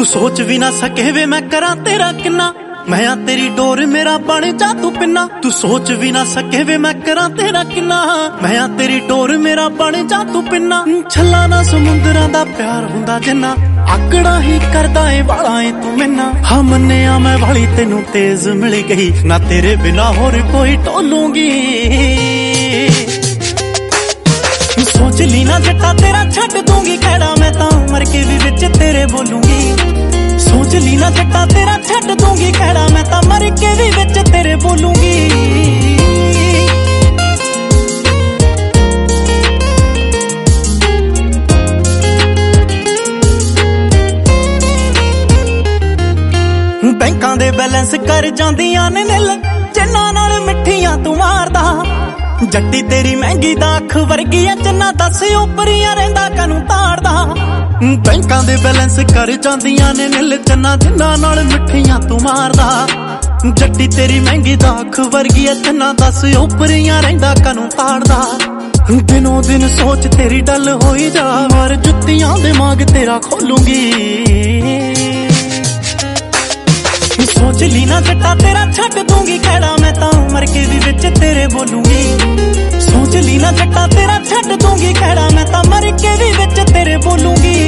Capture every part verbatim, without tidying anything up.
सोच भी ना सके वे मैं करा तेरा किन्ना, मैं आ तेरी डोर मेरा बन जा तू पिन्ना। तू सोच भी ना सके वे मैं करा तेरा किन्ना, मैं आ तेरी डोर मेरा बन जा तू पिन्ना। छला ना समुंदरां दा प्यार हुंदा जिन्ना, आकड़ा ही करदा ए वाला ए तू मैना। हाँ मन्निया मैं वाली तेनू तेज मिल गई, ना तेरे बिना होर कोई टोलूंगी। सोच ली ना जट्टा तेरा छड्ड दूंगी खैड़ा, मैं तां मर के भी विच तेरे बोलूंगी। सोच ली ना जट्टा तेरा छड्ड दूंगी खैड़ा, मैं तां मर के भी विच तेरे बोलूंगी। बैंकां दे बैलेंस कर जांदियां ने निल, जिन्हां नाल मिठियां तू मारदा। जट्टी तेरी महंगी दा अख वर्गी ऐ चन्ना, दस उपरियां रहिंदा कानू ताड़दा। बैंकां दे बैलेंस कर जांदियां ने निल, चन्ना जिन्हां नाल मिठियां तू मारदा। जट्टी तेरी महंगी दा अख वर्गी ऐ चन्ना, दस उपरियां रहिंदा कानू ताड़दा। दिनों दिन सोच तेरी डल होई जा, मार जुत्तियां दे मांग तेरा खोलूंगी। सोच ली ना जट्टा तेरा छड्ड दूंगी खैड़ा, मैं तां मर के भी विच तेरे बोलूंगी। सोच ली ना जट्टा तेरा छड्ड दूंगी खैड़ा, मैं तां मर के भी विच तेरे बोलूंगी।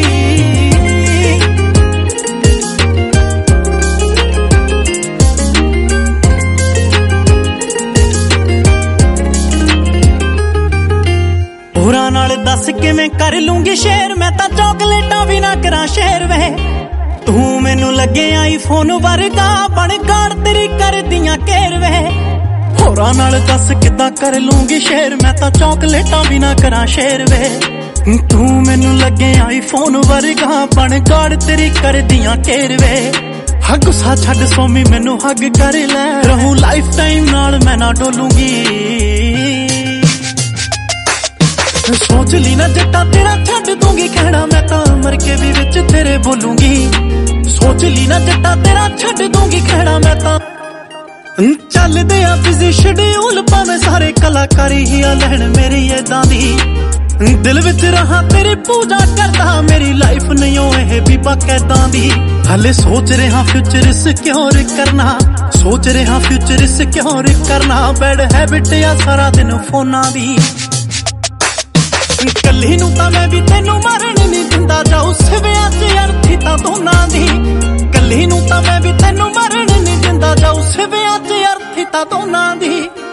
होरां नाल दस किवें कर लूंगी शेर, मैं तां चॉकलेटां भी ना करा शेर वे। तू मैनू लगे आईफोन वर्गा, बन गाड़ तेरी कर दियां घेर वे। होरां नाल दस किदां कर लूंगी शेर, मैं तां चॉकलेटां भी ना करा शेर वे। तू मैनू लगे आईफोन वर्गा, बन गाड़ तेरी कर दियां घेर वे। हाँ गुस्सा छड्ड सोमी मैनू हग कर लै, रहूं लाइफ टाइम नाल मैं ना डोलूंगी। सोच ली ना जट्टा तेरा छड्ड दूंगी खैड़ा, मैं तां मर के भी विच तेरे बोलूंगी। सोच ली ना जट्टा तेरा छड्ड दूंगी खैड़ा, मैं तां चलदे आ बिजी शेड्यूल, भावें सारे कलाकारी ही आ लैण मेरी ऐदां दी। दिल विच रहा तेरी पूजा करदा, मेरी लाइफ नहीं होए बीबा कैदां दी। हाले सोच रहा फ्यूचर सिक्योर करना, सोच रहा फ्यूचर सिक्योर करना। बैड हैबिट आ सारा दिन फोनां दी, कल्ली नूं तां मैं भी तेनू मरण नहीं दिंदा, जाऊं सिवियां च अर्थी तां दोनां दी। कल्ली नूं तां मैं भी तेनू मरण नहीं दिंदा, जाऊं सिवियां च अर्थी तां दोनां दी।